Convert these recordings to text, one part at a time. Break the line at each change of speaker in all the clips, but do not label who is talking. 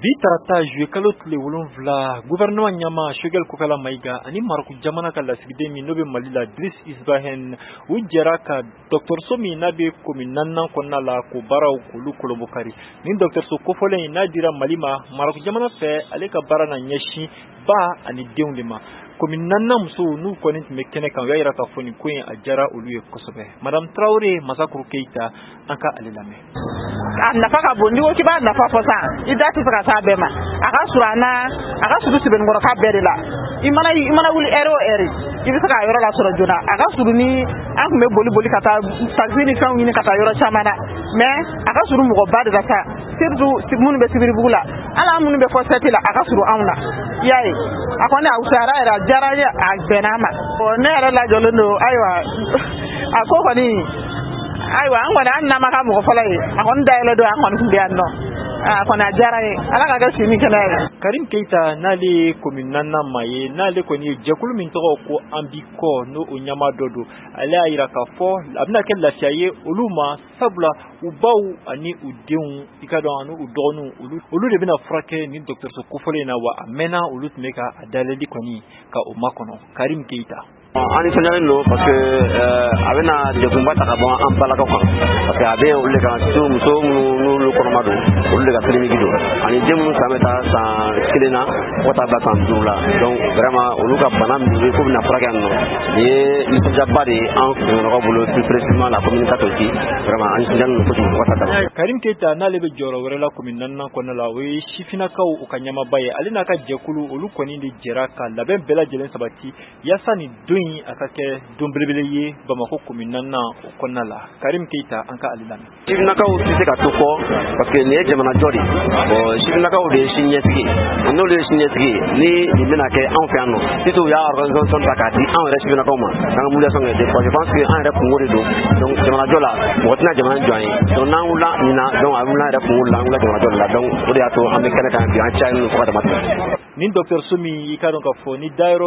Bi tarata juye kalo tile 7 gouvernement ɲama Choguel Kokala Maïga ani Maroc jamana ka lasigiden min no be Mali la Driss Isbahen u jɛra ka dɔgɔtɔrɔso min n'a be commune 4 kɔnɔna la ko baaraw k'olu kolobokari ni dɔgɔtɔrɔso kofɔlen n'a dira Mali ma Maroc jamana fɛ ale ka baara na ɲɛsin ba ani denw de ma commune 4 musow n'u kɔni tun bɛ kɛnɛ kan u y'a yira k'a fɔ nin ko in a diyara olu ye kosɛbɛ Madame Traoré Masakuru Keita an ka ale lamɛn.
A nafa ka bon, n'i ko k'i b'a nafa fɔ sa i da tɛ se ka s'a bɛɛ ma a ka surun sɛbɛnnikɔrɔ k'a bɛɛ de la i mana wuli heure o heure i bɛ se k'a yɔrɔ lasɔrɔ joona a ka surun ni an tun bɛ boli ka taa taxi ni fɛnw ɲini ka taa yɔrɔ caman na mais a ka surun mɔgɔba de la sa surtout minnu bɛ Sibiribugu la hali an minnu bɛ fɔ sɛti la a ka surun anw na i y'a ye a kɔni a wusayara yɛrɛ a diyara n ye a bɛnna a ma ne yɛrɛ lajɔlen don ayiwa a ko kɔni ayiwa an kɔni an nama ka mɔgɔ fɔlɔ ye a kɔni dayɛlɛ don an kɔni tun bɛ yan nɔ a kɔni a diyara ye ala ka kɛ sini kɛnɛ ye.
Karim Keita n'ale ye commune 4 ma ye n'ale kɔni ye jɛkulu min tɔgɔ ko Ambikɔ n'o o ɲama dɔ don ale y'a yira k'a fɔ a bɛna kɛ lafiya ye olu ma sabula u baw ani u denw i ka dɔn ani u dɔgɔninw olu de bɛna furakɛ ni dɔgɔtɔrɔso kofɔlen in na wa a mɛnna olu tun bɛ ka a dayɛlɛli kɔni ka o makɔnɔ Karim Keita.
Ani sɔnjalen don parce que a bɛna degunba ta ka bɔ an balakaw kan parce que a bɛ olu de kan muso minnu n'olu kɔnɔma don olu de ka kiliniki don ani den minnu san bɛ taa san 1 na fo ka taa bila san 5 la donc vraiment olu ka bana min bɛ ko bɛna furakɛ yan nɔ nin ye nisɔndiyaba de ye an kunɲɔgɔn bolo plus précisément la communication aussi vraiment ani sɔnjalen don kojugu fo ka taa da.
Karim Keita n'ale bɛ jɔyɔrɔ wɛrɛ la commune 4 kɔnɔna la o ye sifinnakaw u ka ɲɛmaaba ye ale n'a ka jɛkulu olu kɔni de jɛra ka labɛn bɛɛ lajɛlen sabati yaasa nin don a ka kɛ don belebele ye Bamako commune 4 o kɔnɔna la Karim Keita an ka ale lamɛn.
Sifinnakaw tɛ se ka to kɔ parce que nin ye jamana jɔ de bon sifinnakaw de ye siniɲɛsigi n'olu ye siniɲɛsigi ni nin bɛna kɛ anw fɛ yan nɔ surtout u y'a organisation ta k'a di anw yɛrɛ sifinnakaw ma k'an ka mobilisation kɛ je pense que an yɛrɛ kungo de don donc jamana jɔ la mɔgɔ tɛna jamana jɔ an ye donc n'an wulila nin na donc a wulila an yɛrɛ kungo la an wulila jamana jɔ de la donc o de y'a to an bɛ kɛnɛ kan bi an cayalen don fo ka dama tɛmɛ.
Nin dɔgɔtɔrɔso min i ka dɔn k'a fɔ ni dayɔrɔ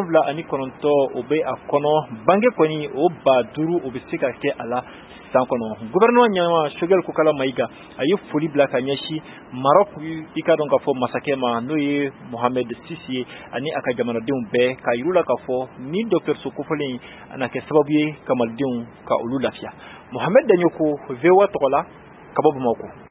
79 o bɛ a kɔnɔ bange kɔni o 5000 o bɛ se ka kɛ a la san kɔnɔ gouvernement ɲama Choguel Kokala Maïga a ye foli bila ka ɲɛsin Maroc i ka dɔn k'a fɔ masakɛ ma n'o ye Mohamed Sisi ye ani a ka jamanadenw bɛɛ ka yir'u la k'a fɔ ni dɔgɔtɔrɔso kofɔlen a na kɛ sababu ye ka malidenw ka olu lafiya Mohamed Danyoko VOA tɔgɔ la ka bɔ Bamako.